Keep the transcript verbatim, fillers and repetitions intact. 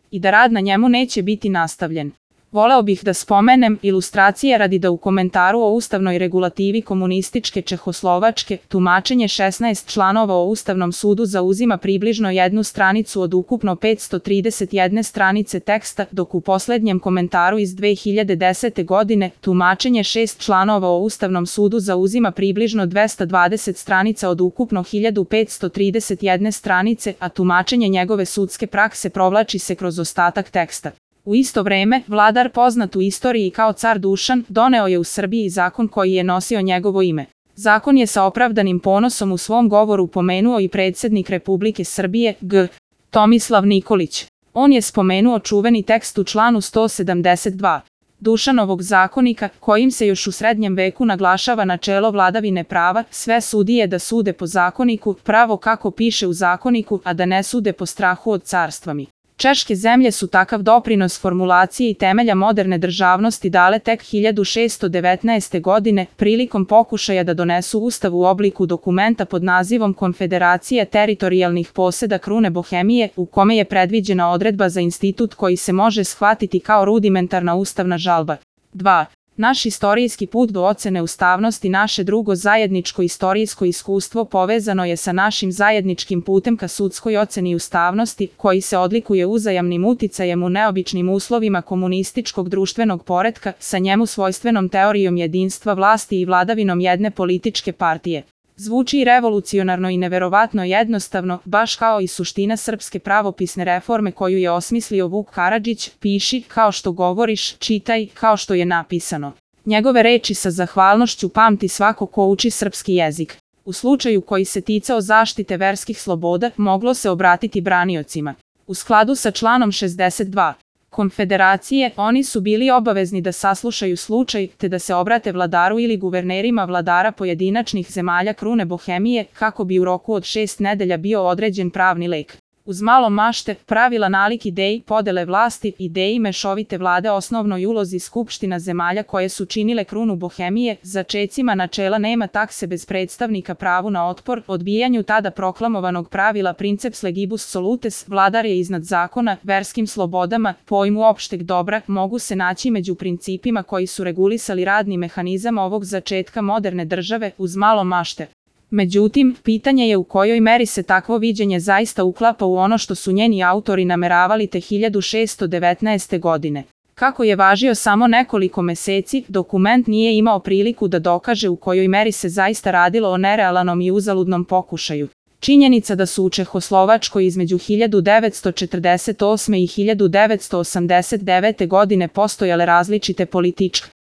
i da rad na njemu neće biti nastavljen. Voleo bih da spomenem ilustracije radi da u komentaru o ustavnoj regulativi komunističke Čehoslovačke tumačenje šesnaest članova o Ustavnom sudu zauzima približno jednu stranicu od ukupno petsto trideset jedne stranice teksta, dok u poslednjem komentaru iz dve hiljade desete godine tumačenje šest članova o Ustavnom sudu zauzima približno dvesta dvadeset stranica od ukupno hiljadu petsto trideset jedne stranice, a tumačenje njegove sudske prakse provlači se kroz ostatak teksta. U isto vreme, vladar poznat u istoriji kao car Dušan doneo je u Srbiji zakon koji je nosio njegovo ime. Zakon je sa opravdanim ponosom u svom govoru pomenuo i predsjednik Republike Srbije, G. Tomislav Nikolić. On je spomenuo čuveni tekst u članu sto sedamdeset dva. Dušanovog zakonika, kojim se još u srednjem veku naglašava načelo vladavine prava, sve sudije da sude po zakoniku, pravo kako piše u zakoniku, a da ne sude po strahu od carstvami. Češke zemlje su takav doprinos formulaciji i temelja moderne državnosti dale tek hiljadu šeststo devetnaeste. godine, prilikom pokušaja da donesu ustav u obliku dokumenta pod nazivom Konfederacije teritorijalnih poseda Krune Bohemije, u kome je predviđena odredba za institut koji se može shvatiti kao rudimentarna ustavna žalba. dva. Naš istorijski put do ocene ustavnosti, naše drugo zajedničko istorijsko iskustvo povezano je sa našim zajedničkim putem ka sudskoj oceni ustavnosti, koji se odlikuje uzajamnim uticajem u neobičnim uslovima komunističkog društvenog poretka, sa njemu svojstvenom teorijom jedinstva vlasti i vladavinom jedne političke partije. Zvuči revolucionarno i neverovatno jednostavno, baš kao i suština srpske pravopisne reforme koju je osmislio Vuk Karadžić, piši kao što govoriš, čitaj kao što je napisano. Njegove reči sa zahvalnošću pamti svako ko uči srpski jezik. U slučaju koji se ticao zaštite verskih sloboda, moglo se obratiti braniocima. U skladu sa članom šezdeset dva. Konfederacije, oni su bili obavezni da saslušaju slučaj, te da se obrate vladaru ili guvernerima vladara pojedinačnih zemalja Krune Bohemije, kako bi u roku od šest nedelja bio određen pravni lek. Uz malo mašte, pravila nalik ideji podele vlasti, ideji mešovite vlade osnovnoj ulozi skupština zemalja koje su činile Krunu Bohemije, začecima načela nema takse bez predstavnika pravu na otpor, odbijanju tada proklamovanog pravila princeps legibus solutes, vladar je iznad zakona, verskim slobodama, pojmu opšteg dobra, mogu se naći među principima koji su regulisali radni mehanizam ovog začetka moderne države, uz malo mašte. Međutim, pitanje je u kojoj meri se takvo viđenje zaista uklapa u ono što su njeni autori nameravali te hiljadu šeststo devetnaeste. godine. Kako je važio samo nekoliko meseci, dokument nije imao priliku da dokaže u kojoj meri se zaista radilo o nerealnom i uzaludnom pokušaju. Činjenica da su u Čehoslovačkoj između hiljadu devetsto četrdeset osme. i hiljadu devetsto osamdeset devete. godine postojale različite političke,